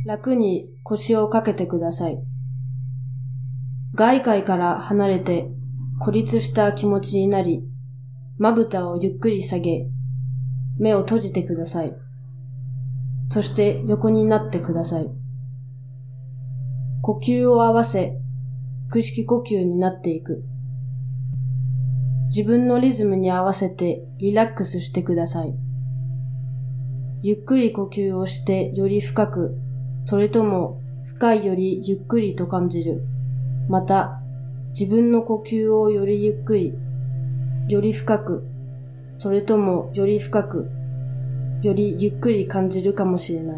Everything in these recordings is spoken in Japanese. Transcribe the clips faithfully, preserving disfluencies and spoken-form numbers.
楽に腰をかけてください。外界から離れて孤立した気持ちになり、まぶたをゆっくり下げ、目を閉じてください。そして横になってください。呼吸を合わせ、腹式呼吸になっていく。自分のリズムに合わせてリラックスしてください。ゆっくり呼吸をしてより深く、それとも深いよりゆっくりと感じる。また、自分の呼吸をよりゆっくり、より深く、それともより深く、よりゆっくり感じるかもしれない。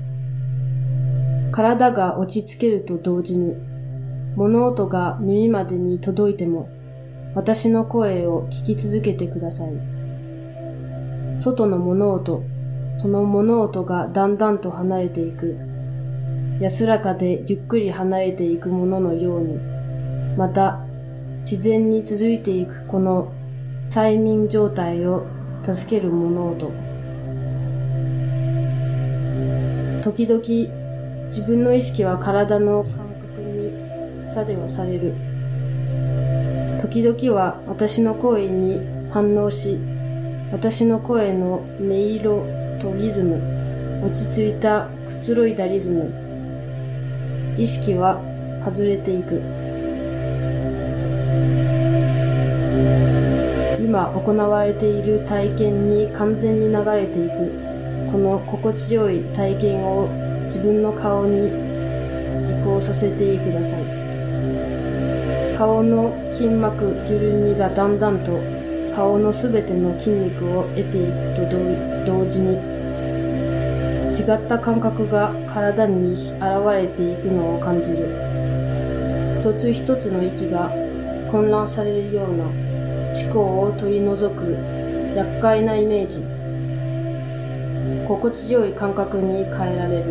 体が落ち着けると同時に、物音が耳までに届いても、私の声を聞き続けてください。外の物音、その物音がだんだんと離れていく。安らかでゆっくり離れていくもののように、また自然に続いていくこの催眠状態を助ける物音。時々自分の意識は体の感覚に作用される。時々は私の声に反応し、私の声の音色とリズム、落ち着いたくつろいだリズム、意識は外れていく。今行われている体験に完全に流れていく。この心地よい体験を自分の顔に移行させてください。顔の筋膜緩みがだんだんと顔のすべての筋肉を得ていくと同時に、違った感覚が体に現れていくのを感じる。一つ一つの息が混乱されるような思考を取り除く厄介なイメージ。心地よい感覚に変えられ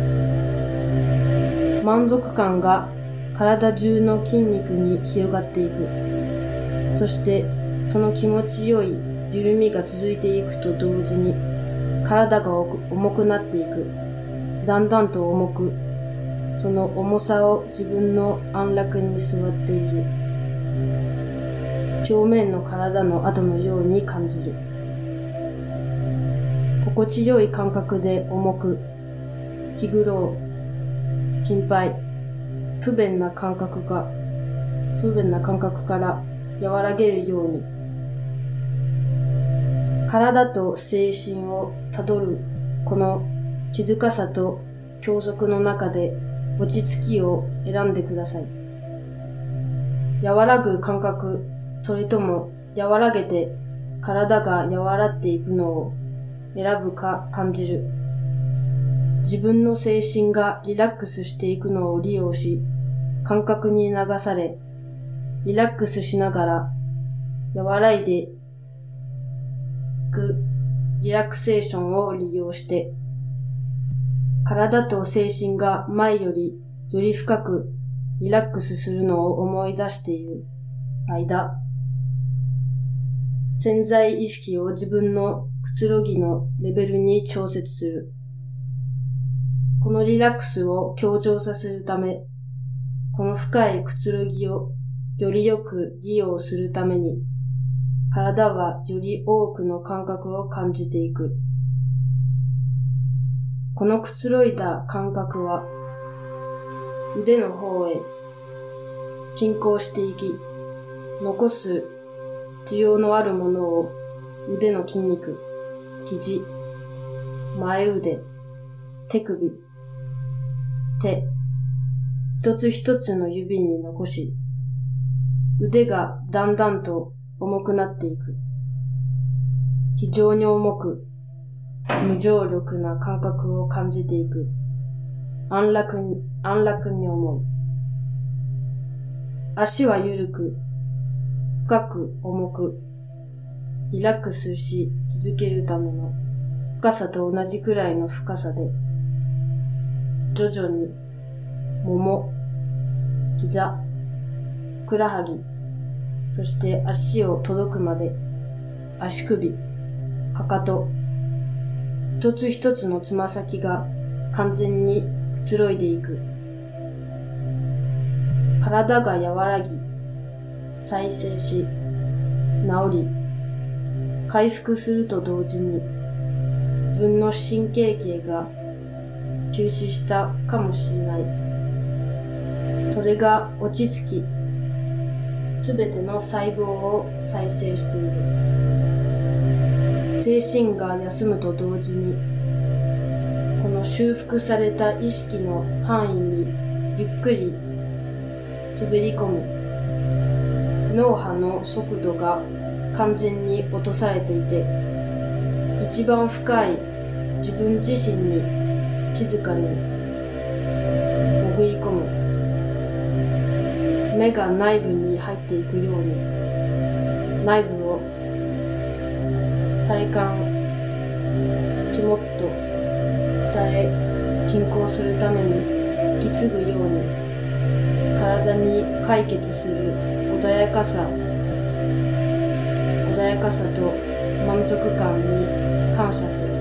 る。満足感が体中の筋肉に広がっていく。そしてその気持ちよい緩みが続いていくと同時に、体が重くなっていく。だんだんと重く、その重さを自分の安楽に座っている。表面の体の跡のように感じる。心地よい感覚で重く、気苦労、心配、不便な感覚が、不便な感覚から和らげるように、体と精神をたどるこの静かさと教則の中で落ち着きを選んでください。和らぐ感覚、それとも和らげて体が和らっていくのを選ぶか感じる。自分の精神がリラックスしていくのを利用し、感覚に流され、リラックスしながら和らいでいくリラクセーションを利用して、体と精神が前よりより深くリラックスするのを思い出している間、潜在意識を自分のくつろぎのレベルに調節する。このリラックスを強調させるため、この深いくつろぎをよりよく利用するために、体はより多くの感覚を感じていく。このくつろいだ感覚は、腕の方へ進行していき、残す必要のあるものを腕の筋肉、肘、前腕、手首、手、一つ一つの指に残し、腕がだんだんと重くなっていく。非常に重く、無重力な感覚を感じていく。安楽に、安楽に思う。足は緩く、深く重く、リラックスし続けるための深さと同じくらいの深さで、徐々に、もも、膝、ふくらはぎ、そして足を届くまで、足首、かかと、一つ一つのつま先が完全にくつろいでいく。体が和らぎ、再生し、治り、回復すると同時に、自分の神経系が休止したかもしれない。それが落ち着き、すべての細胞を再生している。精神が休むと同時に、この修復された意識の範囲にゆっくり滑り込む。脳波の速度が完全に落とされていて、一番深い自分自身に静かに潜り込む。目が内部に入っていくように、内部を体感、肝っと伝え進行するために引き継ぐように、体に解決する穏やかさ、穏やかさと満足感に感謝する。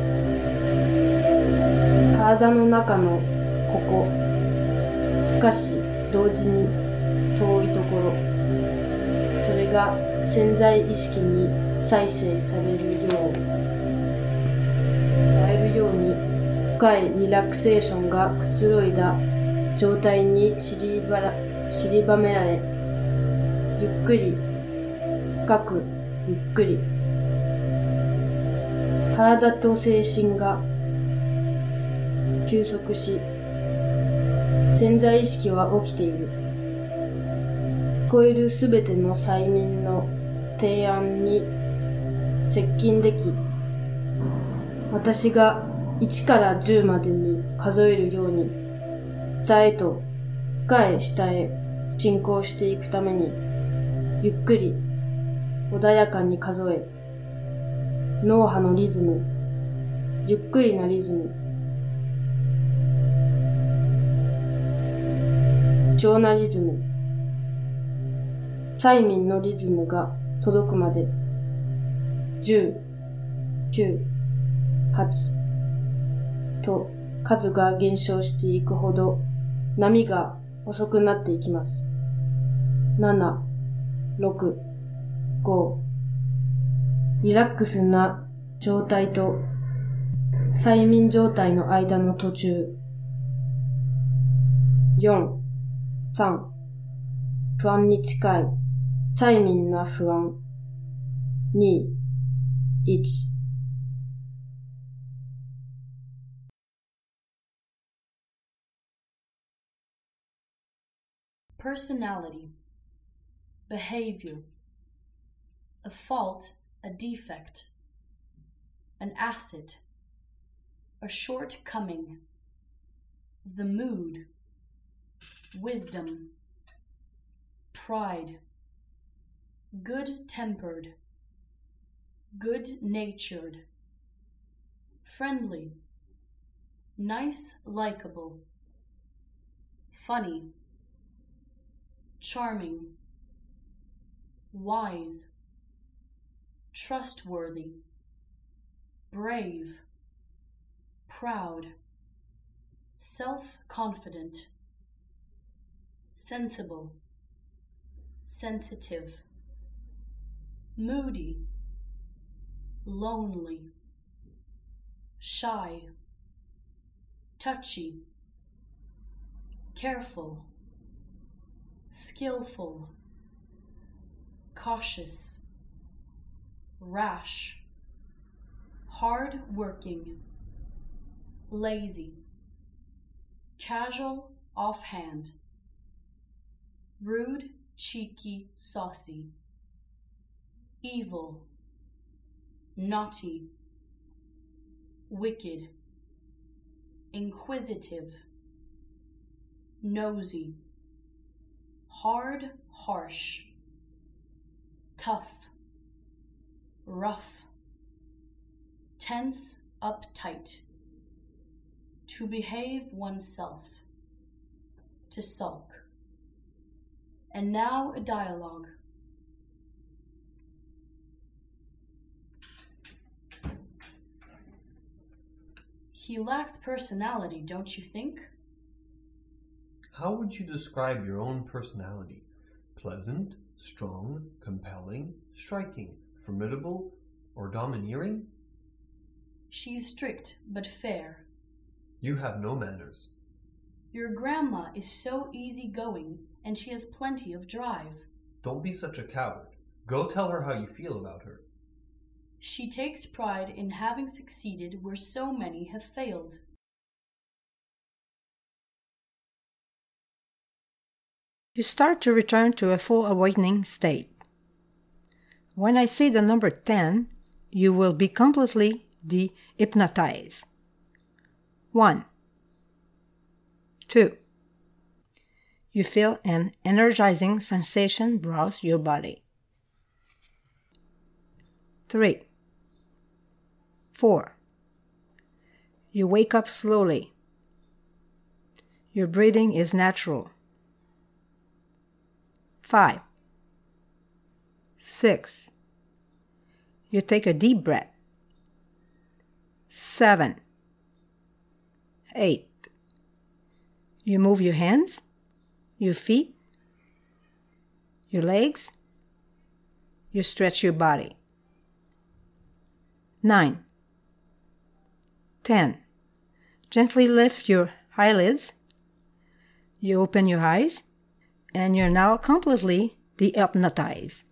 体の中のここ、しかし同時に遠いところ、それが潜在意識に再生されるよう、されるように深いリラクセーションがくつろいだ状態に散りばら、散りばめられ、ゆっくり、深く、ゆっくり、体と精神が休息し、潜在意識は起きている。聞こえるすべての催眠の提案に接近でき、私がいちからじゅうまでに数えるように、下へと深い下へ進行していくために、ゆっくり穏やかに数え、脳波のリズム、ゆっくりなリズム、異常なリズム、催眠のリズムが届くまで、じゅう、きゅう、はちと数が減少していくほど波が遅くなっていきます。なな、ろく、ご、リラックスな状態と催眠状態の間の途中、よん、さん、不安に近い催眠な不安、に、いち。 Personality, behavior, a fault, a defect, an asset, a shortcoming, the mood, wisdom, pride, good-tempered, good-natured, friendly, nice, likable, funny, charming, wise, trustworthy, brave, proud, self-confident, sensible, sensitive, moody, lonely, shy, touchy, careful, skillful, cautious, rash, hard-working, lazy, casual, offhand, rude, cheeky, saucy, evil, naughty, wicked, inquisitive, nosy, hard, harsh, tough, rough, tense, uptight, to behave oneself, to sulk. And now a dialogue. He lacks personality, don't you think? How would you describe your own personality? Pleasant, strong, compelling, striking, formidable, or domineering? She's strict but fair. You have no manners. Your grandma is so easygoing, and she has plenty of drive. Don't be such a coward. Go tell her how you feel about her. She takes pride in having succeeded where so many have failed. You start to return to a full awakening state. When I say the number ten, you will be completely de-hypnotized. One. Two. You feel an energizing sensation browse your body. Three. Four. You wake up slowly. Your breathing is natural. Five. Six. You take a deep breath. Seven. Eight. You move your hands, your feet, your legs. You stretch your body. Nine. Ten. Gently lift your eyelids. You open your eyes, and you're now completely de-hypnotized.